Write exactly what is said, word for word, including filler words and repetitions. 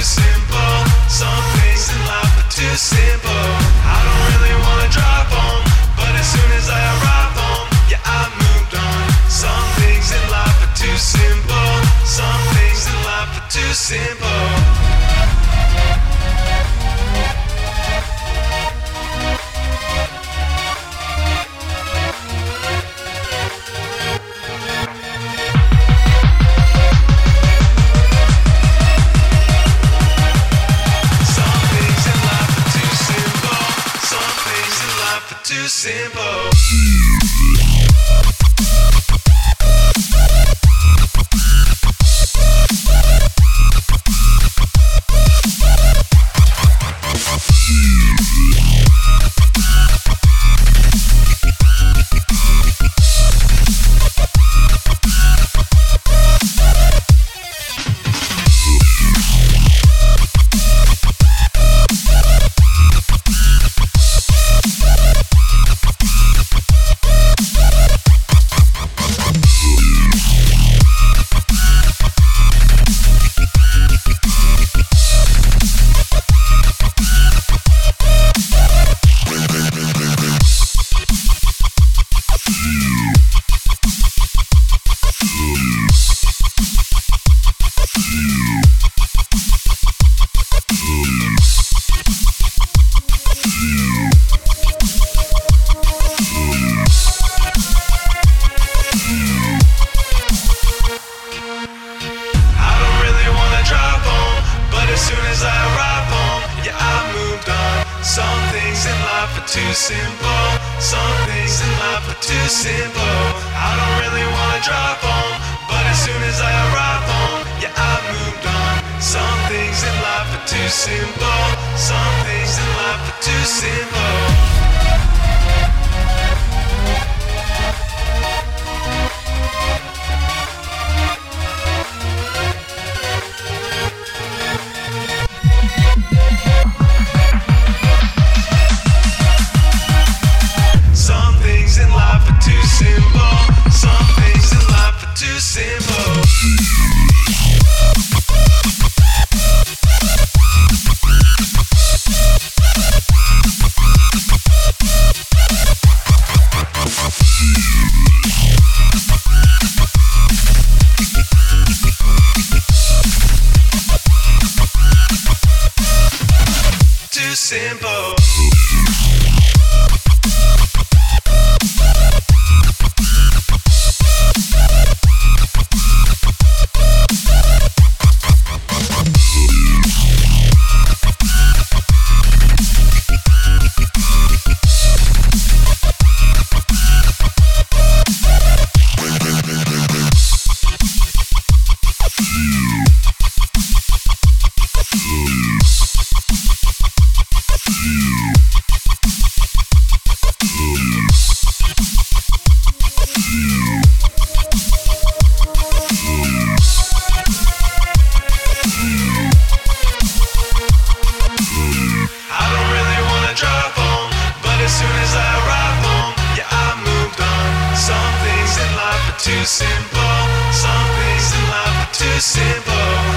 simple. Some things in life are too simple. I don't really wanna drive home, but as soon as I arrive home, yeah, I moved on. Some things in life are too simple. Some things in life are too simple. Too simple. Some things in life are too simple. Some things in life are too simple. I don't really wanna drive home, but as soon as I arrive home, yeah, I moved on. Some things in life are too simple. Some things in life are too simple. Simple. Too simple. Some things in life are too simple.